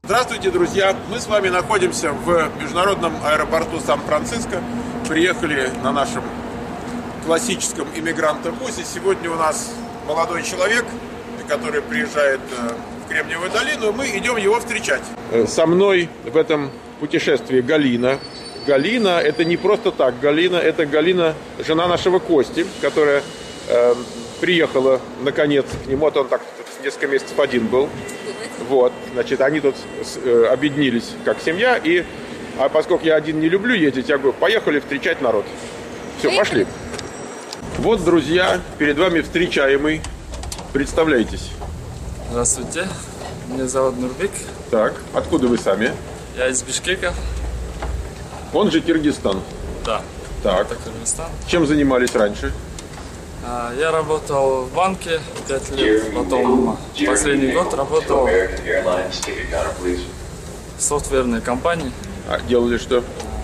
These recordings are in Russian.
Здравствуйте, друзья! Мы с вами находимся в международном аэропорту Сан-Франциско. Приехали на нашем классическом иммигрантовозе. Сегодня у нас молодой человек, который приезжает в Кремниевую долину. Мы идем его встречать. Со мной в этом путешествии Галина. Галина — это не просто так. Галина — это Галина, жена нашего Кости, которая приехала наконец к нему. Вот он так несколько месяцев один был. Вот, значит, они тут объединились как семья. А поскольку я один не люблю ездить, я говорю, поехали встречать народ. Все, пошли. Вот, друзья, перед вами встречаемый. Представляйтесь. Здравствуйте, меня зовут Нурбек. Так, откуда вы сами? Я из Бишкека. Он же Киргизстан. Да, так. это Кыргызстан. Чем занимались раньше? Я работал в банке 5 лет, потом последний год работал в софтверной компании. А делали что?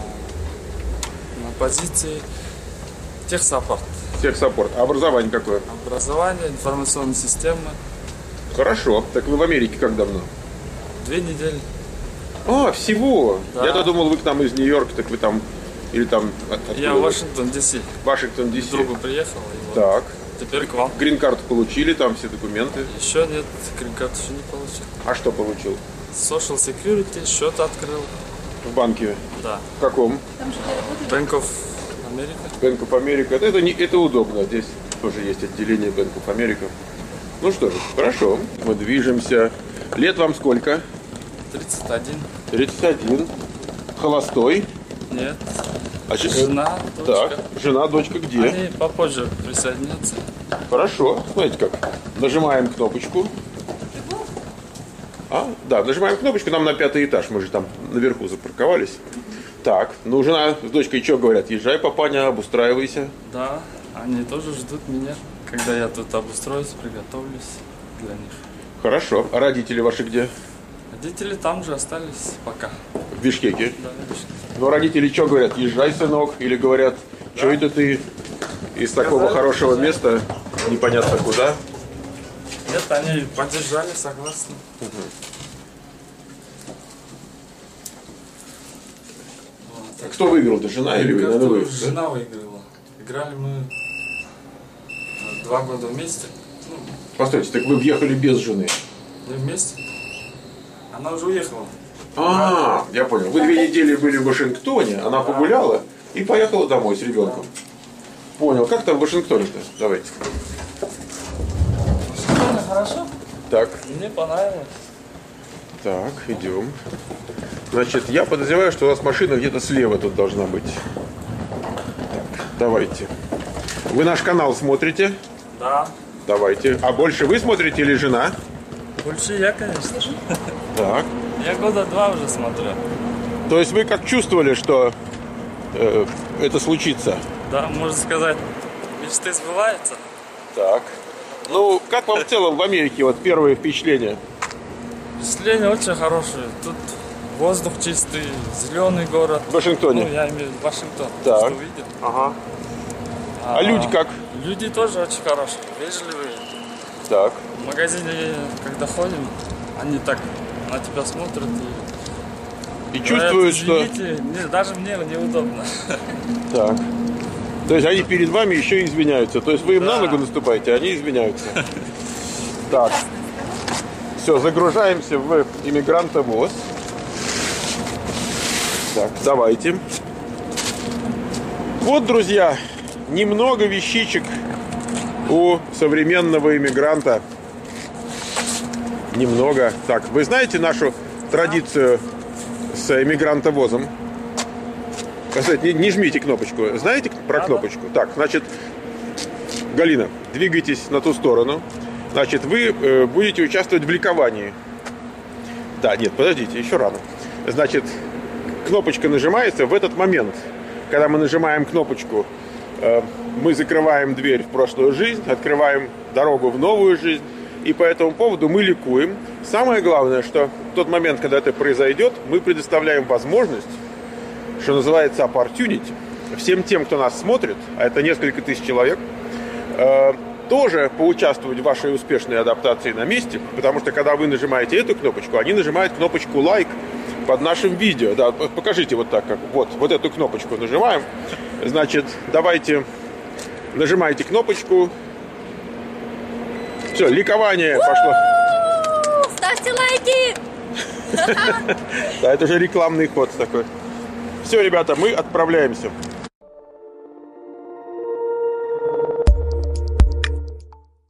На позиции техсаппорт. Техсаппорт. А образование какое? Образование, информационные системы. Хорошо. Так вы в Америке как давно? 2 недели. А, всего? Да. Я-то думал, вы там из Нью-Йорка, так вы там... Или там... Я в Вашингтон, Д.С. Вашингтон, Д.С. К другу приехал. И Так. Вот теперь к вам. Грин-карту получили, там все документы. Еще нет, грин-карту еще не получил. А что получил? Social Security, счет открыл. В банке? Да. В каком? Bank of America. Bank of America. Это удобно. Здесь тоже есть отделение Bank of America. Ну что же, хорошо. Мы движемся. Лет вам сколько? 31. 31. Холостой? Нет. А Жена, дочка. Так, жена, дочка где? Они попозже присоединятся. Хорошо. Знаете как? Нажимаем кнопочку. Да, нажимаем кнопочку, нам на 5-й этаж. Мы же там наверху запарковались. Так, ну жена с дочкой что говорят? Езжай, папаня, обустраивайся. Да, они тоже ждут меня, когда я тут обустроюсь, приготовлюсь для них. Хорошо. А родители ваши где? Родители там же остались пока. В Бишкеке? Да, видишь. Ну, родители что говорят? Езжай, сынок. Или говорят, что это ты из такого хорошего места, непонятно куда? Нет, они поддержали, согласны. А кто выиграл-то, жена или вы? Наверное, вы, Жена выиграла. Играли мы 2 года вместе. Постойте, так вы въехали без жены? Не вместе. Она уже уехала. Я понял. Вы 2 недели были в Вашингтоне, она погуляла и поехала домой с ребенком. Понял. Как там в Вашингтоне-то? Давайте. Хорошо? Так. Мне понравилось. Так, идем. Значит, я подозреваю, что у вас машина где-то слева тут должна быть. Так, давайте. Вы наш канал смотрите? Да. Давайте. А больше вы смотрите или жена? Больше я, конечно. Так. Я года 2 уже смотрю. То есть вы как чувствовали, что это случится? Да, можно сказать, мечты сбываются. Так. Ну, как вам в целом в Америке вот первые впечатления? Впечатление очень хорошее. Тут воздух чистый, зеленый город. В Вашингтоне? Ну, я имею в виду Вашингтон. Так. Что увидел. Ага. А люди как? Люди тоже очень хорошие, вежливые. Так. В магазине, когда ходим, они так на тебя смотрят и чувствуют, что... Даже мне неудобно. Так. То есть они перед вами еще и извиняются. То есть вы им на ногу наступаете, а они извиняются. Так. Все, загружаемся в иммигрантовоз. Так, давайте. Вот, друзья, немного вещичек у современного иммигранта. Немного. Так, вы знаете нашу традицию с иммигрантовозом? Кстати, не жмите кнопочку. Знаете про кнопочку? Так, значит, Галина, двигайтесь на ту сторону. Значит, вы будете участвовать в ликовании. Да, нет, подождите, еще рано. Значит, кнопочка нажимается в этот момент. Когда мы нажимаем кнопочку, мы закрываем дверь в прошлую жизнь, открываем дорогу в новую жизнь. И по этому поводу мы ликуем. Самое главное, что в тот момент, когда это произойдет, мы предоставляем возможность, что называется opportunity, всем тем, кто нас смотрит, а это несколько тысяч человек, тоже поучаствовать в вашей успешной адаптации на месте, потому что когда вы нажимаете эту кнопочку, они нажимают кнопочку лайк под нашим видео. Да, покажите вот так, как вот эту кнопочку нажимаем. Значит, давайте нажимайте кнопочку. Все, ликование пошло. Ставьте лайки! Да, это уже рекламный ход такой. Все, ребята, мы отправляемся.